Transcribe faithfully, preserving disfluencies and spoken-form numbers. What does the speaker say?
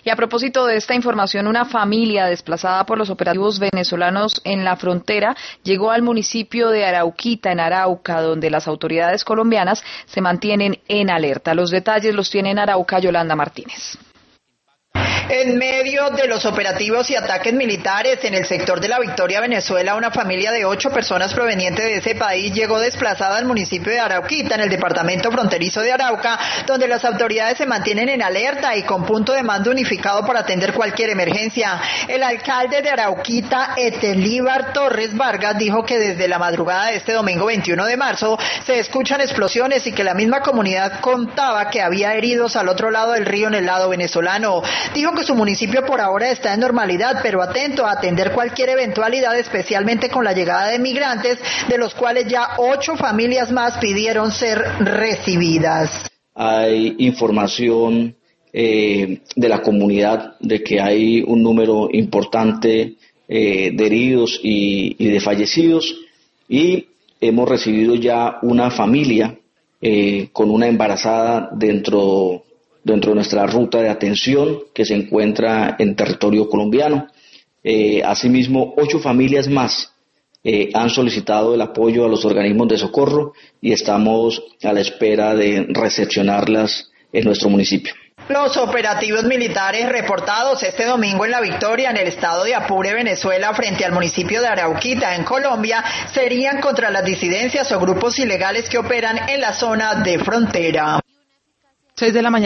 Y a propósito de esta información, una familia desplazada por los operativos venezolanos en la frontera llegó al municipio de Arauquita, en Arauca, donde las autoridades colombianas se mantienen en alerta. Los detalles los tiene en Arauca Yolanda Martínez. En medio de los operativos y ataques militares en el sector de La Victoria, Venezuela, una familia de ocho personas proveniente de ese país llegó desplazada al municipio de Arauquita, en el departamento fronterizo de Arauca, donde las autoridades se mantienen en alerta y con punto de mando unificado para atender cualquier emergencia. El alcalde de Arauquita, Etelíbar Torres Vargas, dijo que desde la madrugada de este domingo veintiuno de marzo se escuchan explosiones y que la misma comunidad contaba que había heridos al otro lado del río, en el lado venezolano. Dijo que su municipio por ahora está en normalidad, pero atento a atender cualquier eventualidad, especialmente con la llegada de migrantes, de los cuales ya ocho familias más pidieron ser recibidas. Hay información eh, de la comunidad de que hay un número importante eh, de heridos y, y de fallecidos, y hemos recibido ya una familia eh, con una embarazada dentro dentro de nuestra ruta de atención que se encuentra en territorio colombiano. Eh, asimismo, ocho familias más eh, han solicitado el apoyo a los organismos de socorro y estamos a la espera de recepcionarlas en nuestro municipio. Los operativos militares reportados este domingo en La Victoria, en el estado de Apure, Venezuela, frente al municipio de Arauquita, en Colombia, serían contra las disidencias o grupos ilegales que operan en la zona de frontera. seis de la mañana.